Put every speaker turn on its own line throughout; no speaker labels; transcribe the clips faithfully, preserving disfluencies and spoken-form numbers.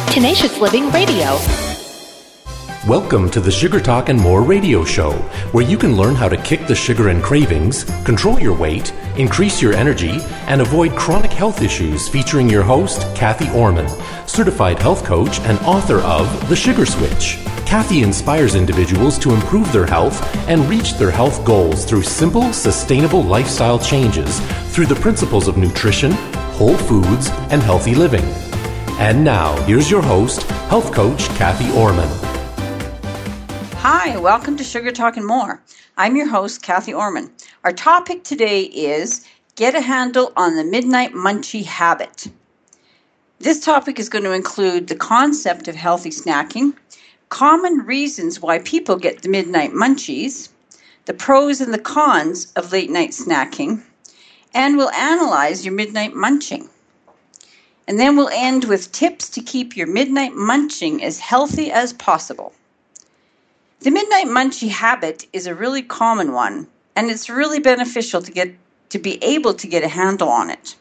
Tenacious Living Radio.
Welcome to the Sugar Talk and More radio show, where you can learn how to kick the sugar and cravings, control your weight, increase your energy, and avoid chronic health issues, featuring your host, Kathy Orman, certified health coach and author of The Sugar Switch. Kathy inspires individuals to improve their health and reach their health goals through simple, sustainable lifestyle changes through the principles of nutrition, whole foods, and healthy living. And now, here's your host, health coach Kathy Orman.
Hi, welcome to Sugar Talk and More. I'm your host, Kathy Orman. Our topic today is Get a Handle on the Midnight Munchie Habit. This topic is going to include the concept of healthy snacking, common reasons why people get the midnight munchies, the pros and the cons of late night snacking, and we'll analyze your midnight munching. And then we'll end with tips to keep your midnight munching as healthy as possible. The midnight munchie habit is a really common one, and it's really beneficial to get to be able to get a handle on it.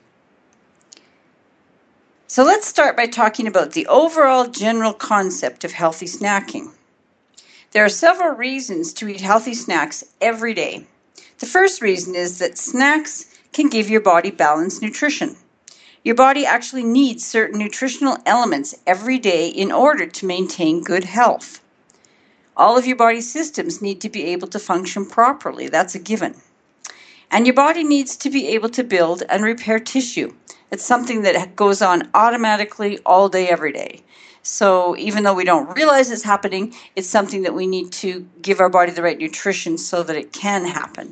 So let's start by talking about the overall general concept of healthy snacking. There are several reasons to eat healthy snacks every day. The first reason is that snacks can give your body balanced nutrition. Your body actually needs certain nutritional elements every day in order to maintain good health. All of your body's systems need to be able to function properly. That's a given. And your body needs to be able to build and repair tissue. It's something that goes on automatically all day, every day. So even though we don't realize it's happening, it's something that we need to give our body the right nutrition so that it can happen.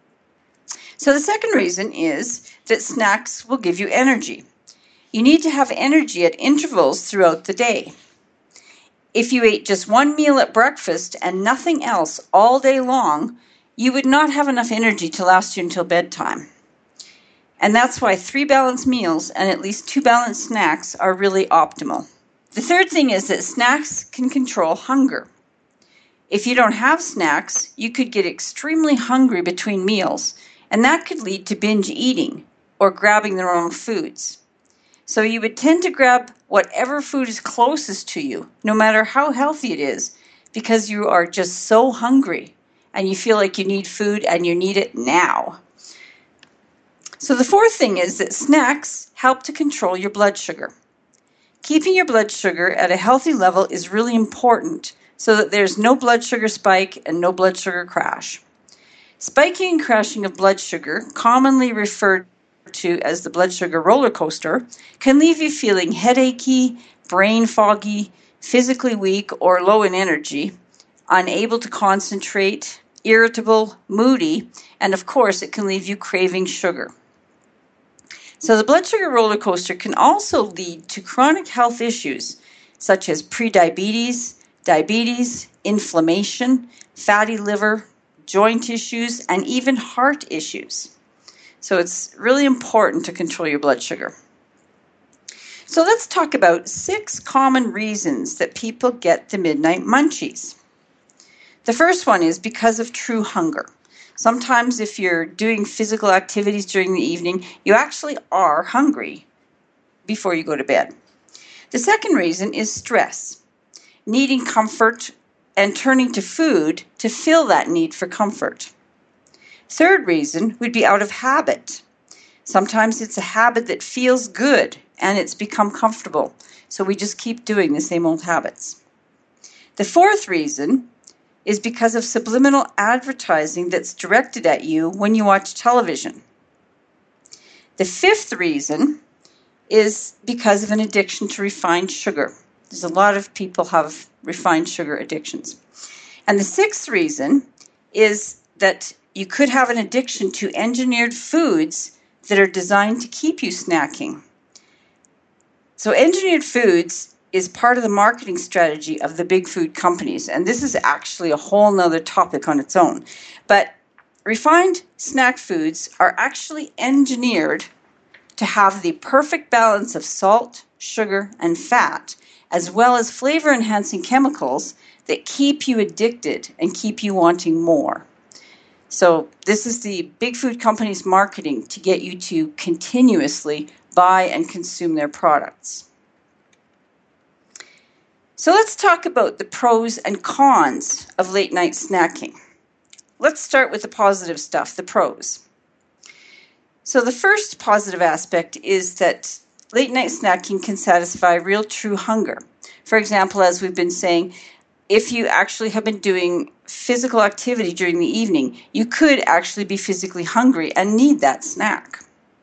So the second reason is that snacks will give you energy. You need to have energy at intervals throughout the day. If you ate just one meal at breakfast and nothing else all day long, you would not have enough energy to last you until bedtime. And that's why three balanced meals and at least two balanced snacks are really optimal. The third thing is that snacks can control hunger. If you don't have snacks, you could get extremely hungry between meals, and that could lead to binge eating or grabbing the wrong foods. So you would tend to grab whatever food is closest to you, no matter how healthy it is, because you are just so hungry and you feel like you need food and you need it now. So the fourth thing is that snacks help to control your blood sugar. Keeping your blood sugar at a healthy level is really important so that there's no blood sugar spike and no blood sugar crash. Spiking and crashing of blood sugar, commonly referred to as the blood sugar roller coaster, can leave you feeling headachy, brain foggy, physically weak or low in energy, unable to concentrate, irritable, moody, and of course it can leave you craving sugar. So the blood sugar roller coaster can also lead to chronic health issues such as prediabetes, diabetes, inflammation, fatty liver, joint issues, and even heart issues. So it's really important to control your blood sugar. So let's talk about six common reasons that people get the midnight munchies. The first one is because of true hunger. Sometimes if you're doing physical activities during the evening, you actually are hungry before you go to bed. The second reason is stress, needing comfort and turning to food to fill that need for comfort. Third reason would be out of habit. Sometimes it's a habit that feels good and it's become comfortable, so we just keep doing the same old habits. The fourth reason is because of subliminal advertising that's directed at you when you watch television. The fifth reason is because of an addiction to refined sugar. There's a lot of people have refined sugar addictions. And the sixth reason is that you could have an addiction to engineered foods that are designed to keep you snacking. So engineered foods is part of the marketing strategy of the big food companies. And this is actually a whole nother topic on its own. But refined snack foods are actually engineered to have the perfect balance of salt, sugar, and fat, as well as flavor-enhancing chemicals that keep you addicted and keep you wanting more. So this is the big food companies' marketing to get you to continuously buy and consume their products. So let's talk about the pros and cons of late night snacking. Let's start with the positive stuff, the pros. So the first positive aspect is that late night snacking can satisfy real true hunger. For example, as we've been saying, if you actually have been doing physical activity during the evening, you could actually be physically hungry and need that snack.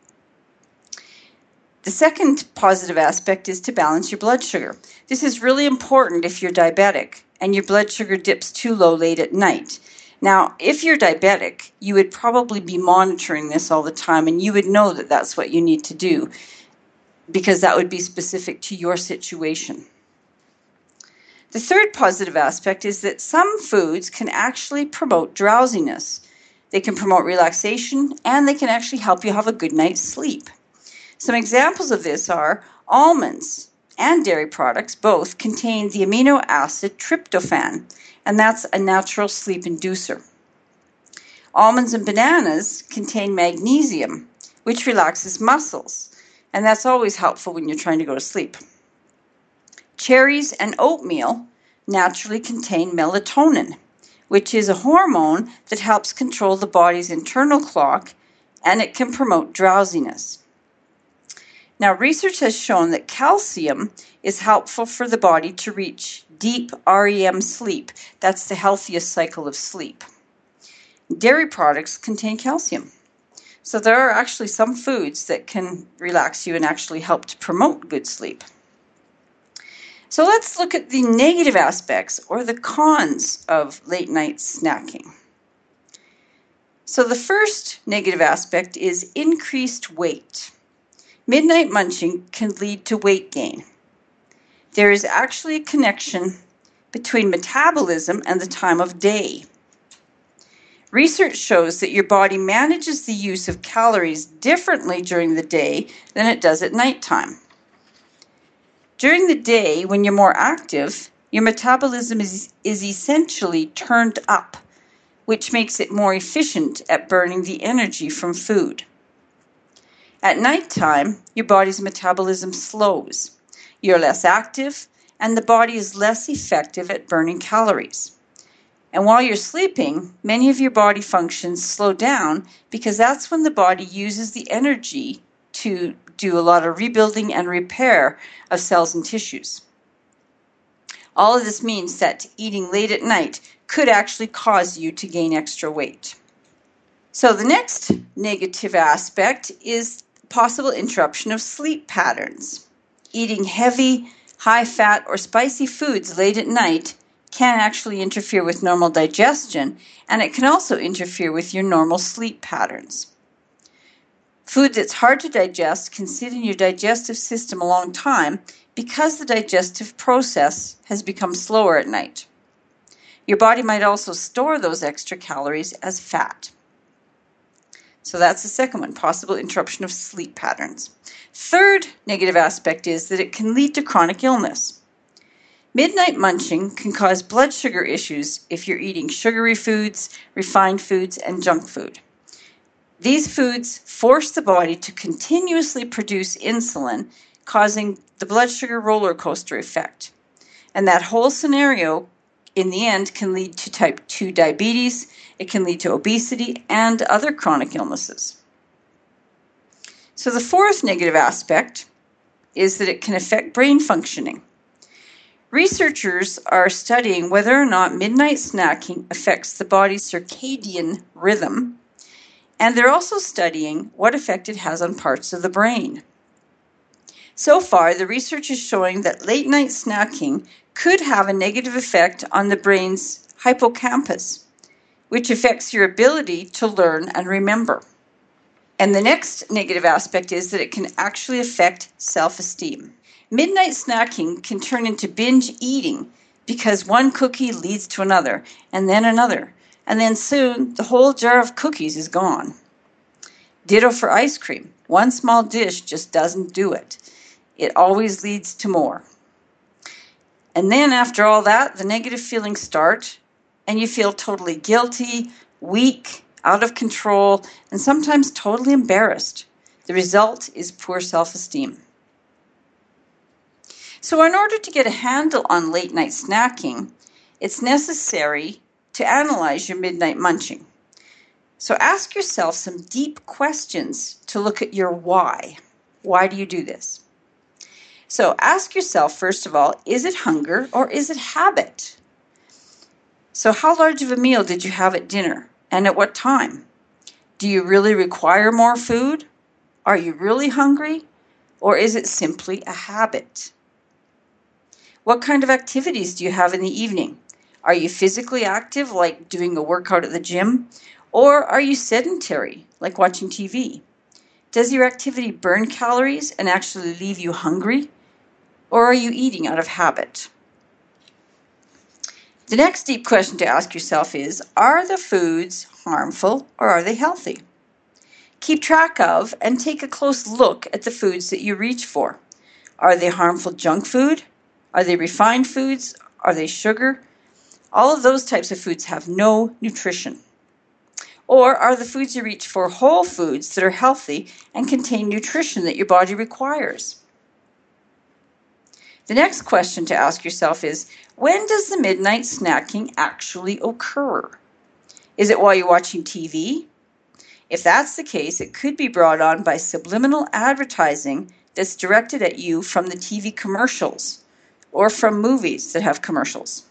The second positive aspect is to balance your blood sugar. This is really important if you're diabetic and your blood sugar dips too low late at night. Now, if you're diabetic, you would probably be monitoring this all the time, and you would know that that's what you need to do because that would be specific to your situation. The third positive aspect is that some foods can actually promote drowsiness. They can promote relaxation, and they can actually help you have a good night's sleep. Some examples of this are almonds and dairy products both contain the amino acid tryptophan, and that's a natural sleep inducer. Almonds and bananas contain magnesium, which relaxes muscles, and that's always helpful when you're trying to go to sleep. Cherries and oatmeal naturally contain melatonin, which is a hormone that helps control the body's internal clock, and it can promote drowsiness. Now, research has shown that calcium is helpful for the body to reach deep R E M sleep. That's the healthiest cycle of sleep. Dairy products contain calcium. So there are actually some foods that can relax you and actually help to promote good sleep. So let's look at the negative aspects or the cons of late night snacking. So the first negative aspect is increased weight. Midnight munching can lead to weight gain. There is actually a connection between metabolism and the time of day. Research shows that your body manages the use of calories differently during the day than it does at nighttime. During the day, when you're more active, your metabolism is, is essentially turned up, which makes it more efficient at burning the energy from food. At nighttime, your body's metabolism slows. You're less active, and the body is less effective at burning calories. And while you're sleeping, many of your body functions slow down because that's when the body uses the energy to do a lot of rebuilding and repair of cells and tissues. All of this means that eating late at night could actually cause you to gain extra weight. So the next negative aspect is possible interruption of sleep patterns. Eating heavy, high-fat, or spicy foods late at night can actually interfere with normal digestion, and it can also interfere with your normal sleep patterns. Food that's hard to digest can sit in your digestive system a long time because the digestive process has become slower at night. Your body might also store those extra calories as fat. So that's the second one, possible interruption of sleep patterns. Third negative aspect is that it can lead to chronic illness. Midnight munching can cause blood sugar issues if you're eating sugary foods, refined foods, and junk food. These foods force the body to continuously produce insulin, causing the blood sugar roller coaster effect. And that whole scenario, in the end, can lead to type two diabetes. It can lead to obesity and other chronic illnesses. So the fourth negative aspect is that it can affect brain functioning. Researchers are studying whether or not midnight snacking affects the body's circadian rhythm, and they're also studying what effect it has on parts of the brain. So far, the research is showing that late night snacking could have a negative effect on the brain's hippocampus, which affects your ability to learn and remember. And the next negative aspect is that it can actually affect self-esteem. Midnight snacking can turn into binge eating because one cookie leads to another, and then another, and then soon the whole jar of cookies is gone. Ditto for ice cream. One small dish just doesn't do it. It always leads to more. And then after all that, the negative feelings start, and you feel totally guilty, weak, out of control, and sometimes totally embarrassed. The result is poor self-esteem. So in order to get a handle on late night snacking, it's necessary to analyze your midnight munching. So ask yourself some deep questions to look at your why. Why do you do this? So ask yourself, first of all, is it hunger or is it habit? So how large of a meal did you have at dinner and at what time? Do you really require more food? Are you really hungry? Or is it simply a habit? What kind of activities do you have in the evening? Are you physically active, like doing a workout at the gym? Or are you sedentary, like watching T V? Does your activity burn calories and actually leave you hungry? Or are you eating out of habit? The next deep question to ask yourself is, are the foods harmful or are they healthy? Keep track of and take a close look at the foods that you reach for. Are they harmful junk food? Are they refined foods? Are they sugar? All of those types of foods have no nutrition. Or are the foods you reach for whole foods that are healthy and contain nutrition that your body requires? The next question to ask yourself is, when does the midnight snacking actually occur? Is it while you're watching T V? If that's the case, it could be brought on by subliminal advertising that's directed at you from the T V commercials or from movies that have commercials.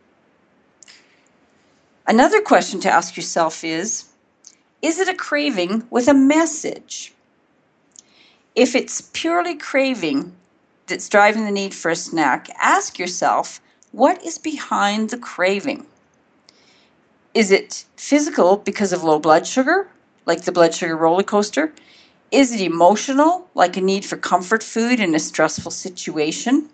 Another question to ask yourself is, is it a craving with a message? If it's purely craving that's driving the need for a snack, ask yourself, what is behind the craving? Is it physical because of low blood sugar, like the blood sugar roller coaster? Is it emotional, like a need for comfort food in a stressful situation?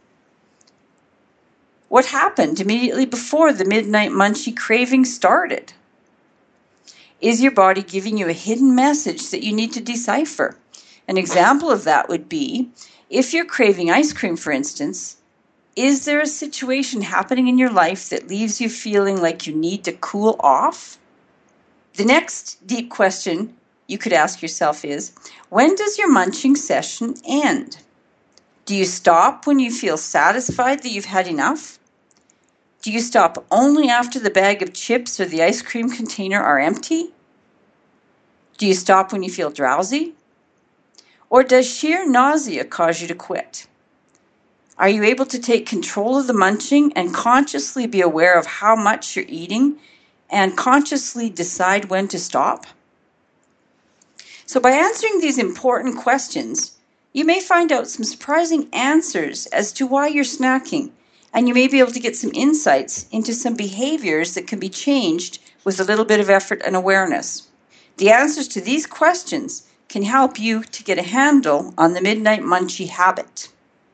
What happened immediately before the midnight munchie craving started? Is your body giving you a hidden message that you need to decipher? An example of that would be, if you're craving ice cream, for instance, is there a situation happening in your life that leaves you feeling like you need to cool off? The next deep question you could ask yourself is, when does your munching session end? Do you stop when you feel satisfied that you've had enough? Do you stop only after the bag of chips or the ice cream container are empty? Do you stop when you feel drowsy? Or does sheer nausea cause you to quit? Are you able to take control of the munching and consciously be aware of how much you're eating and consciously decide when to stop? So by answering these important questions, you may find out some surprising answers as to why you're snacking, and you may be able to get some insights into some behaviors that can be changed with a little bit of effort and awareness. The answers to these questions can help you to get a handle on the midnight munchie habit.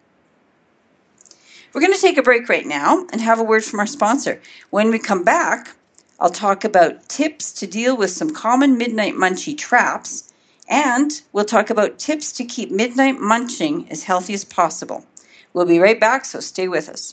We're going to take a break right now and have a word from our sponsor. When we come back, I'll talk about tips to deal with some common midnight munchie traps, and we'll talk about tips to keep midnight munching as healthy as possible. We'll be right back, so stay with us.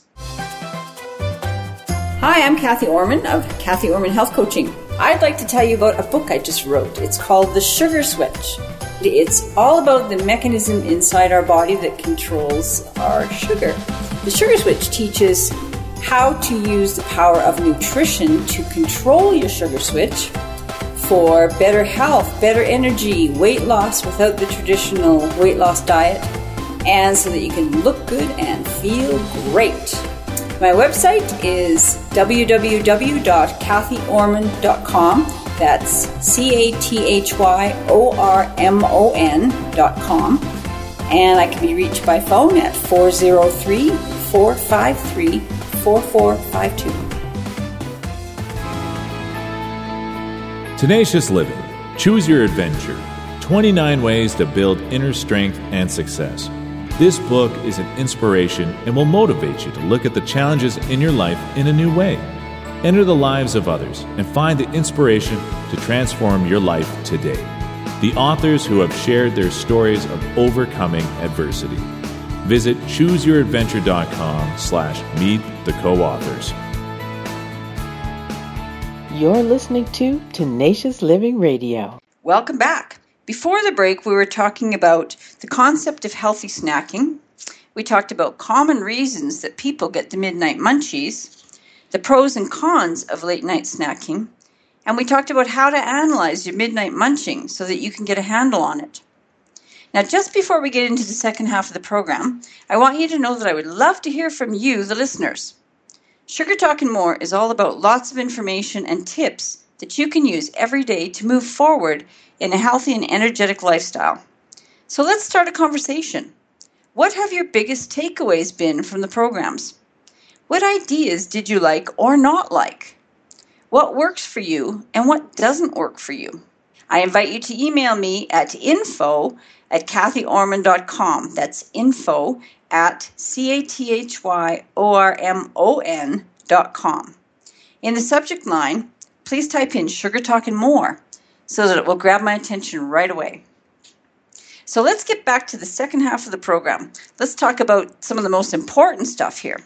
Hi, I'm Kathy Orman of Kathy Orman Health Coaching. I'd like to tell you about a book I just wrote. It's called The Sugar Switch. It's all about the mechanism inside our body that controls our sugar. The Sugar Switch teaches how to use the power of nutrition to control your sugar switch for better health, better energy, weight loss without the traditional weight loss diet, and so that you can look good and feel great. My website is w w w dot kathy orman dot com. That's C A T H Y O R M O N dot com. And I can be reached by phone at four oh three, four five three, four four five two.
Tenacious Living. Choose your adventure. twenty-nine ways to build inner strength and success. This book is an inspiration and will motivate you to look at the challenges in your life in a new way. Enter the lives of others and find the inspiration to transform your life today. The authors who have shared their stories of overcoming adversity. Visit choose your adventure dot com slash meet the co-authors.
You're listening to Tenacious Living Radio.
Welcome back. Before the break, we were talking about the concept of healthy snacking, We talked about common reasons that people get the midnight munchies, the pros and cons of late night snacking, and we talked about how to analyze your midnight munching so that you can get a handle on it. Now, just before we get into the second half of the program, I want you to know that I would love to hear from you, the listeners. Sugar Talk and More is all about lots of information and tips that you can use every day to move forward in a healthy and energetic lifestyle. So let's start a conversation. What have your biggest takeaways been from the programs? What ideas did you like or not like? What works for you and what doesn't work for you? I invite you to email me at info at kathy orman dot com. That's info at C A T H Y O R M O N dot com. In the subject line, please type in Sugar Talk and More so that it will grab my attention right away. So let's get back to the second half of the program. Let's talk about some of the most important stuff here.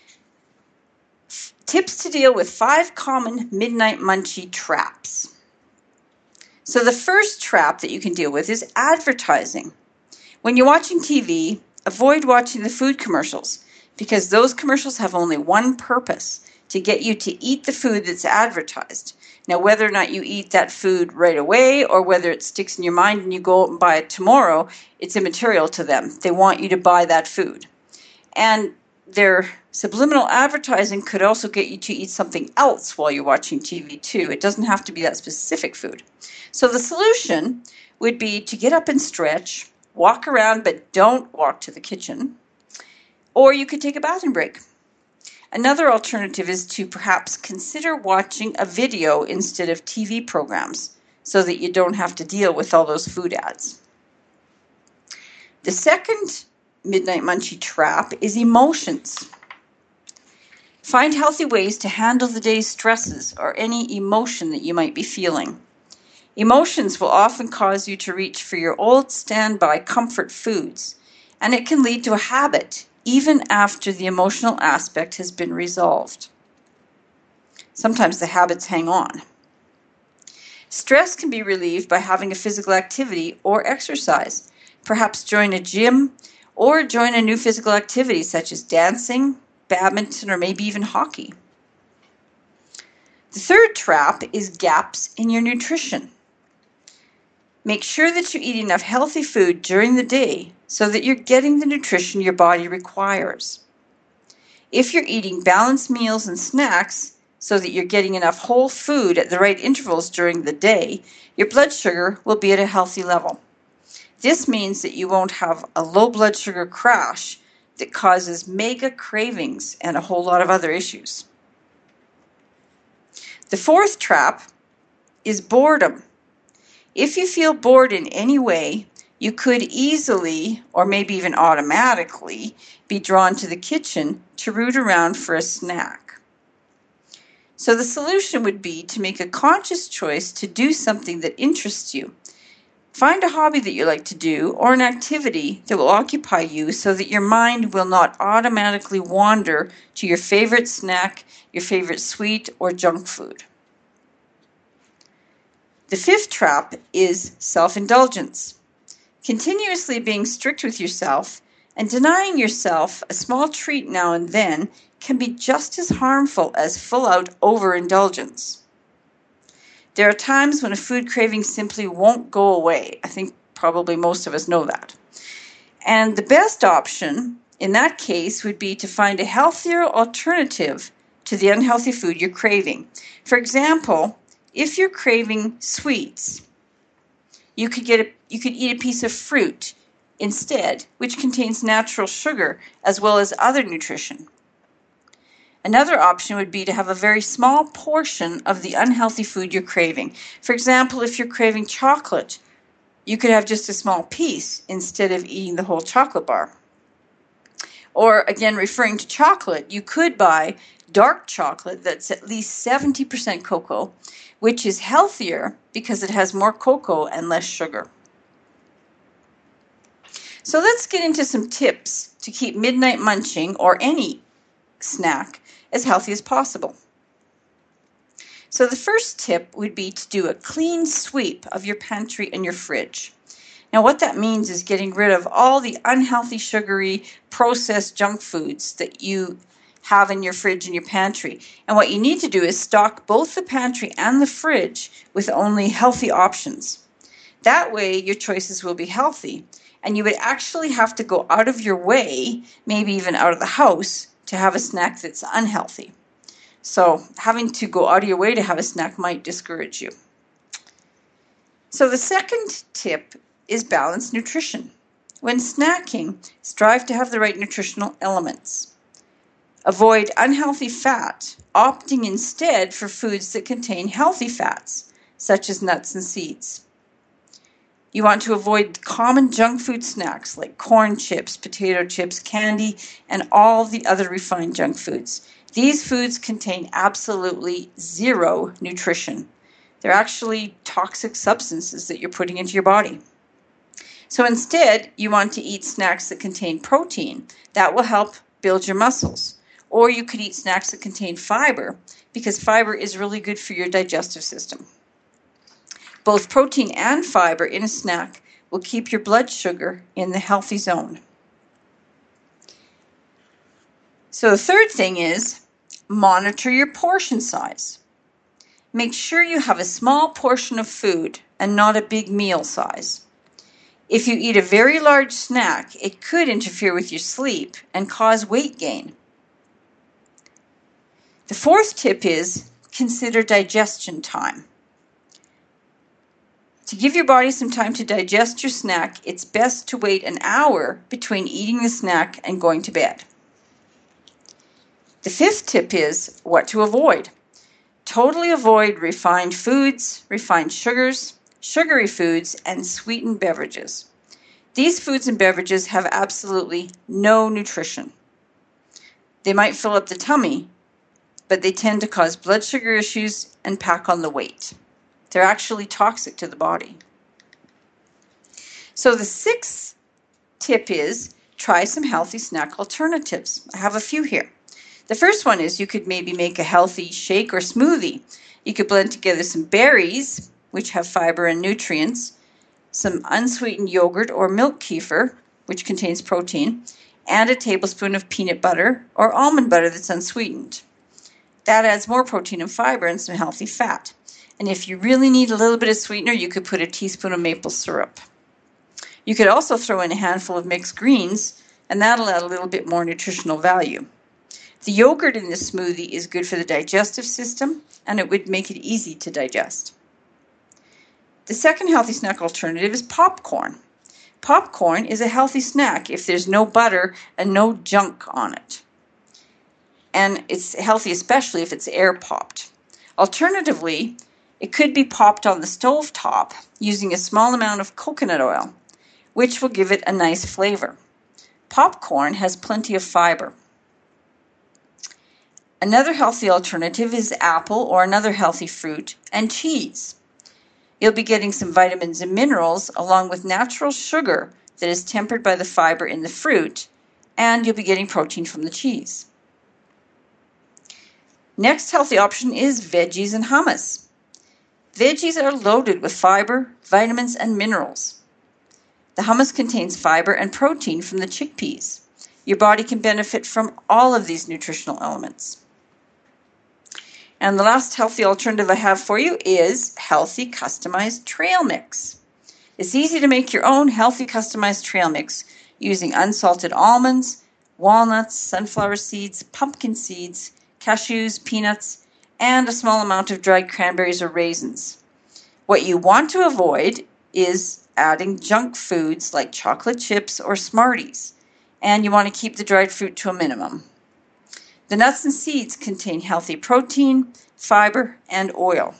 Tips to deal with five common midnight munchie traps. So the first trap that you can deal with is advertising. When you're watching T V, avoid watching the food commercials because those commercials have only one purpose, to get you to eat the food that's advertised. Now, whether or not you eat that food right away or whether it sticks in your mind and you go out and buy it tomorrow, it's immaterial to them. They want you to buy that food. And their subliminal advertising could also get you to eat something else while you're watching T V too. It doesn't have to be that specific food. So the solution would be to get up and stretch, walk around, but don't walk to the kitchen. Or you could take a bathroom break. Another alternative is to perhaps consider watching a video instead of T V programs so that you don't have to deal with all those food ads. The second midnight munchie trap is emotions. Find healthy ways to handle the day's stresses or any emotion that you might be feeling. Emotions will often cause you to reach for your old standby comfort foods, and it can lead to a habit even after the emotional aspect has been resolved. Sometimes the habits hang on. Stress can be relieved by having a physical activity or exercise. Perhaps join a gym or join a new physical activity such as dancing, badminton, or maybe even hockey. The third trap is gaps in your nutrition. Make sure that you eat enough healthy food during the day so that you're getting the nutrition your body requires. If you're eating balanced meals and snacks so that you're getting enough whole food at the right intervals during the day, your blood sugar will be at a healthy level. This means that you won't have a low blood sugar crash that causes mega cravings and a whole lot of other issues. The fourth trap is boredom. If you feel bored in any way, you could easily, or maybe even automatically, be drawn to the kitchen to root around for a snack. So the solution would be to make a conscious choice to do something that interests you. Find a hobby that you like to do or an activity that will occupy you so that your mind will not automatically wander to your favorite snack, your favorite sweet, or junk food. The fifth trap is self-indulgence. Continuously being strict with yourself and denying yourself a small treat now and then can be just as harmful as full-out overindulgence. There are times when a food craving simply won't go away. I think probably most of us know that. And the best option in that case would be to find a healthier alternative to the unhealthy food you're craving. For example, if you're craving sweets, you could get a, you could eat a piece of fruit instead, which contains natural sugar as well as other nutrition. Another option would be to have a very small portion of the unhealthy food you're craving. For example, if you're craving chocolate, you could have just a small piece instead of eating the whole chocolate bar. Or again, referring to chocolate, you could buy dark chocolate that's at least seventy percent cocoa, which is healthier because it has more cocoa and less sugar. So let's get into some tips to keep midnight munching or any snack as healthy as possible. So the first tip would be to do a clean sweep of your pantry and your fridge. Now, what that means is getting rid of all the unhealthy, sugary, processed junk foods that you have in your fridge and your pantry. And what you need to do is stock both the pantry and the fridge with only healthy options. That way, your choices will be healthy, and you would actually have to go out of your way, maybe even out of the house, to have a snack that's unhealthy. So having to go out of your way to have a snack might discourage you. So the second tip is balanced nutrition. When snacking, strive to have the right nutritional elements. Avoid unhealthy fat, opting instead for foods that contain healthy fats, such as nuts and seeds. You want to avoid common junk food snacks like corn chips, potato chips, candy, and all the other refined junk foods. These foods contain absolutely zero nutrition. They're actually toxic substances that you're putting into your body. So instead, you want to eat snacks that contain protein. That will help build your muscles. Or you could eat snacks that contain fiber, because fiber is really good for your digestive system. Both protein and fiber in a snack will keep your blood sugar in the healthy zone. So the third thing is monitor your portion size. Make sure you have a small portion of food and not a big meal size. If you eat a very large snack, it could interfere with your sleep and cause weight gain. The fourth tip is consider digestion time. To give your body some time to digest your snack, it's best to wait an hour between eating the snack and going to bed. The fifth tip is what to avoid. Totally avoid refined foods, refined sugars, sugary foods, and sweetened beverages. These foods and beverages have absolutely no nutrition. They might fill up the tummy, but they tend to cause blood sugar issues and pack on the weight. They're actually toxic to the body. So the sixth tip is try some healthy snack alternatives. I have a few here. The first one is you could maybe make a healthy shake or smoothie. You could blend together some berries, which have fiber and nutrients, some unsweetened yogurt or milk kefir, which contains protein, and a tablespoon of peanut butter or almond butter that's unsweetened. That adds more protein and fiber and some healthy fat. And if you really need a little bit of sweetener, you could put a teaspoon of maple syrup. You could also throw in a handful of mixed greens, and that'll add a little bit more nutritional value. The yogurt in this smoothie is good for the digestive system, and it would make it easy to digest. The second healthy snack alternative is popcorn. Popcorn is a healthy snack if there's no butter and no junk on it. And it's healthy especially if it's air popped. Alternatively, it could be popped on the stove top using a small amount of coconut oil, which will give it a nice flavor. Popcorn has plenty of fiber. Another healthy alternative is apple or another healthy fruit and cheese. You'll be getting some vitamins and minerals along with natural sugar that is tempered by the fiber in the fruit, and you'll be getting protein from the cheese. Next healthy option is veggies and hummus. Veggies are loaded with fiber, vitamins, and minerals. The hummus contains fiber and protein from the chickpeas. Your body can benefit from all of these nutritional elements. And the last healthy alternative I have for you is healthy customized trail mix. It's easy to make your own healthy customized trail mix using unsalted almonds, walnuts, sunflower seeds, pumpkin seeds, cashews, peanuts, and a small amount of dried cranberries or raisins. What you want to avoid is adding junk foods like chocolate chips or Smarties, and you want to keep the dried fruit to a minimum. The nuts and seeds contain healthy protein, fiber, and oil.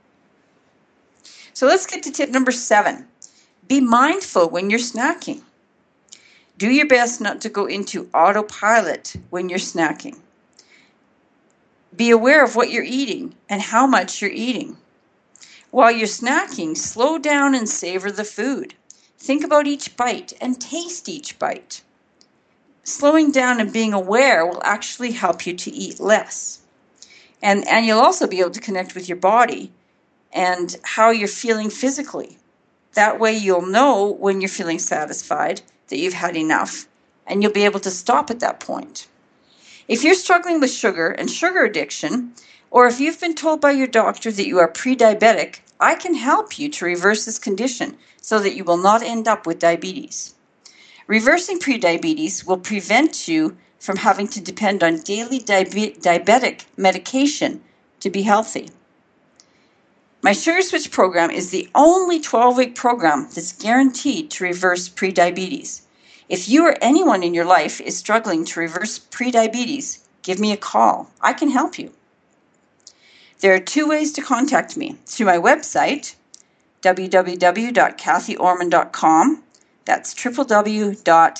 So let's get to tip number seven. Be mindful when you're snacking. Do your best not to go into autopilot when you're snacking. Be aware of what you're eating and how much you're eating. While you're snacking, slow down and savor the food. Think about each bite and taste each bite. Slowing down and being aware will actually help you to eat less. And, and you'll also be able to connect with your body and how you're feeling physically. That way you'll know when you're feeling satisfied that you've had enough, and you'll be able to stop at that point. If you're struggling with sugar and sugar addiction, or if you've been told by your doctor that you are pre-diabetic, I can help you to reverse this condition so that you will not end up with diabetes. Reversing prediabetes will prevent you from having to depend on daily diabe- diabetic medication to be healthy. My Sugar Switch program is the only twelve-week program that's guaranteed to reverse prediabetes. If you or anyone in your life is struggling to reverse prediabetes, give me a call. I can help you. There are two ways to contact me. Through my website, w w w dot kathy orman dot com. That's w w w dot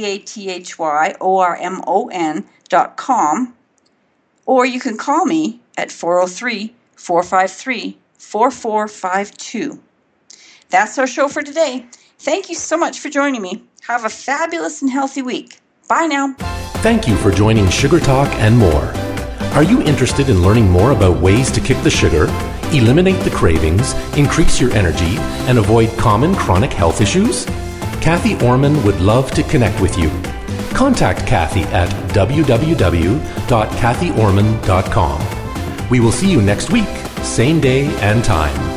kathy dot com. Or you can call me at four oh three, four five three, four four five two. That's our show for today. Thank you so much for joining me. Have a fabulous and healthy week. Bye now.
Thank you for joining Sugar Talk and More. Are you interested in learning more about ways to kick the sugar, eliminate the cravings, increase your energy, and avoid common chronic health issues? Kathy Orman would love to connect with you. Contact Kathy at w w w dot kathy orman dot com. We will see you next week, same day and time.